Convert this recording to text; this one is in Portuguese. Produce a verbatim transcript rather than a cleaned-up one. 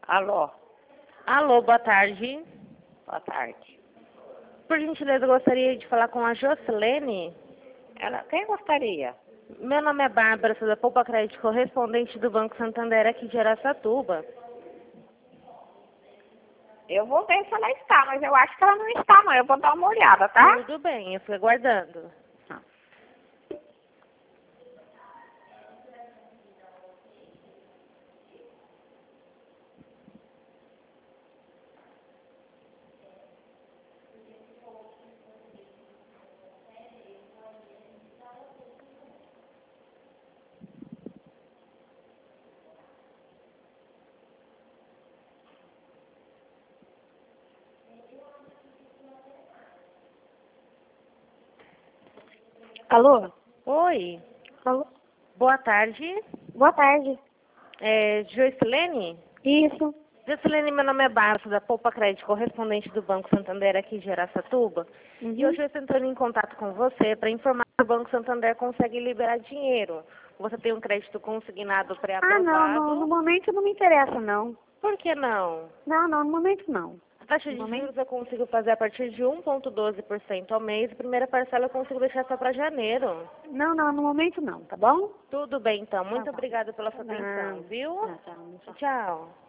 Alô, Alô, boa tarde. boa tarde. Por gentileza, eu gostaria de falar com a Jocelene. Ela, quem gostaria? Meu nome é Bárbara, sou da Poupa Crédito, correspondente do Banco Santander aqui de Araçatuba. Eu vou ver se ela está, mas eu acho que ela não está, não. Eu vou dar uma olhada, tá? Tudo bem, eu fui aguardando. Alô? Oi, Alô? boa tarde. Boa tarde. É Jocelene? Isso. Jocelene, meu nome é Bárbara, sou da Poupa Crédito, correspondente do Banco Santander aqui de Araçatuba. Uhum. E hoje eu estou entrando em contato com você para informar que o Banco Santander consegue liberar dinheiro. Você tem um crédito consignado Ah, pré-aprovado. não, no, no momento não me interessa, não. Por que não? Não, não, no momento não. A taxa No de momento? juros eu consigo fazer a partir de um vírgula doze por cento ao mês. A primeira parcela eu consigo deixar só para janeiro. Não, não, no momento não, tá bom? Tudo bem, então. Muito Tá, tá. obrigada pela sua Não. atenção, viu? Tá, tá, tchau. Tchau.